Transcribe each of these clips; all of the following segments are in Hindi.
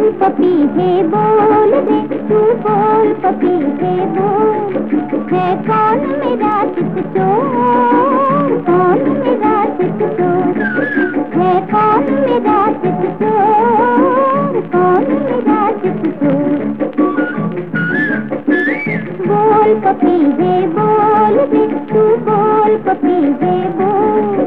पपीहे बोल रे, तू बोल पपीहे बोल। है कौन मेरा चित चोर, कौन मेरा चित चोर। है कौन मेरा चित चोर, कौन मेरा चित चोर। बोल पपीहे बोल रे, तू बोल पपीहे बोल।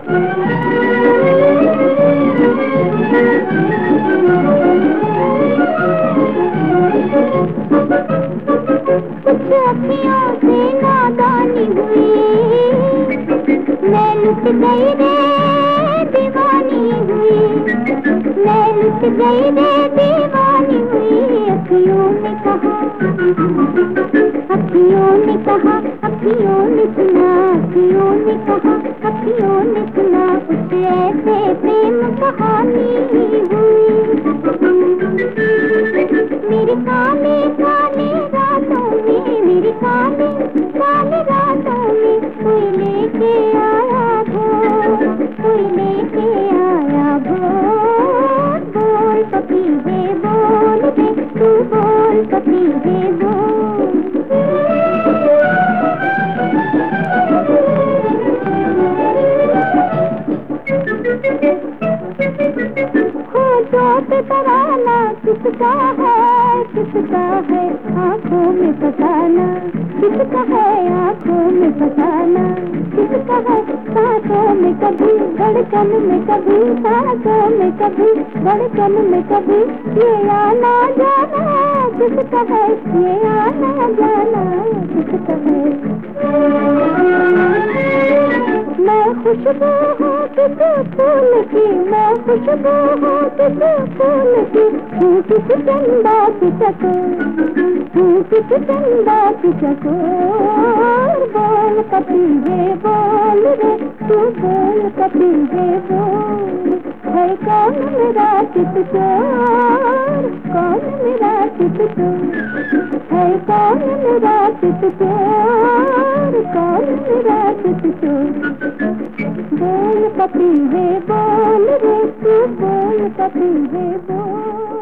कुछ अखियों से नादानी हुई, मैं लुट गई रे दीवानी हुई। मैं लुट गई रे दीवानी हुई। अखियों ने कहा, अखियों ने कहा, अखियों ने सुना। अखियों ने कहा, अखियों ने सुना। कुछ ऐसे प्रेम कहानी हुई। मेरे काले काले रातों में, मेरे काले काले रातों में कोई लेके आया भोर, कोई लेके आया भोर। बोल पपीहे बोल रे, तू बोल पपीहे बोल। खोजो पे तराना किसका है, किसका है आँखों में फसाना। किसका है आँखों में फसाना, किसका है सांसों में कभी, धड़कन में कभी, सांसों में कभी, धड़कन में कभी। ये आना जाना किसका है, ये आना जाना किसका है। मैं खुशबू हूँ किस फूल की, मैं खुशबू हूँ किस फूल की। हूँ किस चंदा की चकोर, हूँ किस चंदा की चकोर। बोल पपीहे बोल रे, तू बोल पपीहे बोल। है कौन मेरा चित चोर, कौन मेरा चित चोर। है कौन मेरा चित चोर, कौन मेरा चित चोर। बोल पपीहे बोल रे, तू बोल पपीहे बोल।